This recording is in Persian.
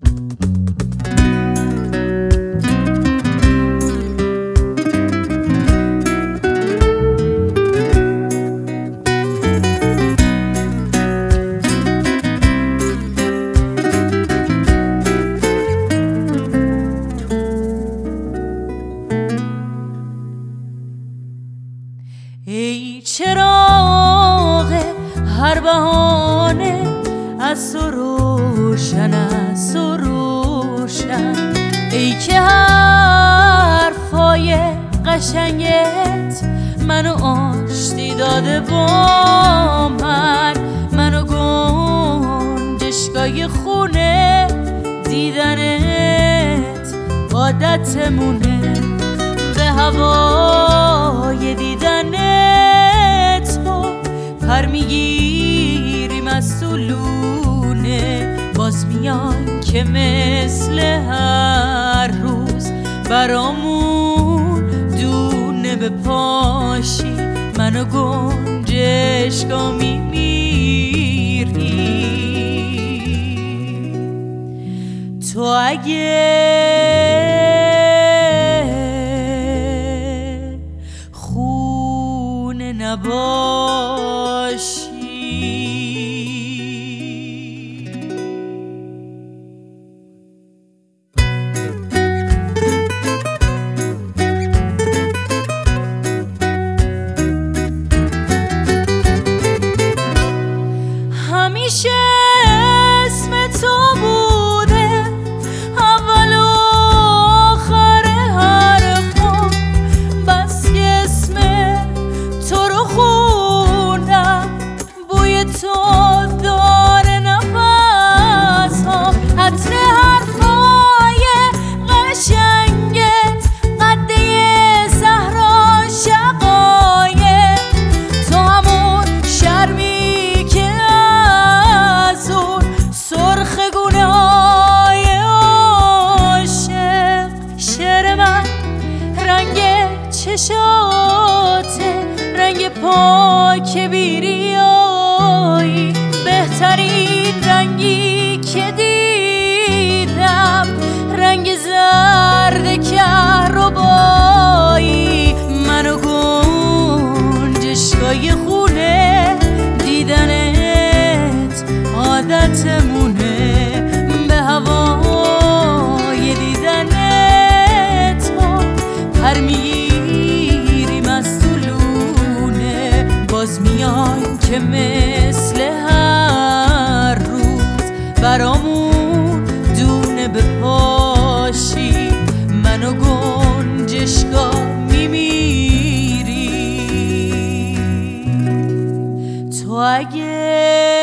ای چراغ هر بهانه از تو روشن، از تو روشن، ای که حرفای قشنگت منو آشتی داده با من، منو گنجشگاه خونه دیدنت عادتمونه، به هوای دیدن تو پر میگیریم از تو لونه، باز میان که مثل هر روز برامون دونه بپاشی، منو گنجشگاه میمیری. تو اگه نباشی همیشه اسم تو بوده اول و آخر حرفم، بس که اسم تو رو خوندم بوی تو داره نفسم، عطر حرفای قشنگت قده زهرا شقایق، تو همون شرمی که از اون سرخ گونه های عاشق، شعر من رنگ چشاته، رنگ پاک بیریایی، بهترین رنگی که دیدم رنگ زرد کهربایی، منو گنجشگاه خونه دیدنت عادتمونه، به هوای دیدنت پر میگیریم از تو لونه، باز میان که مثل هر روز برامون دونه بپاشی، منو گنجشگاه میمیری. تو اگه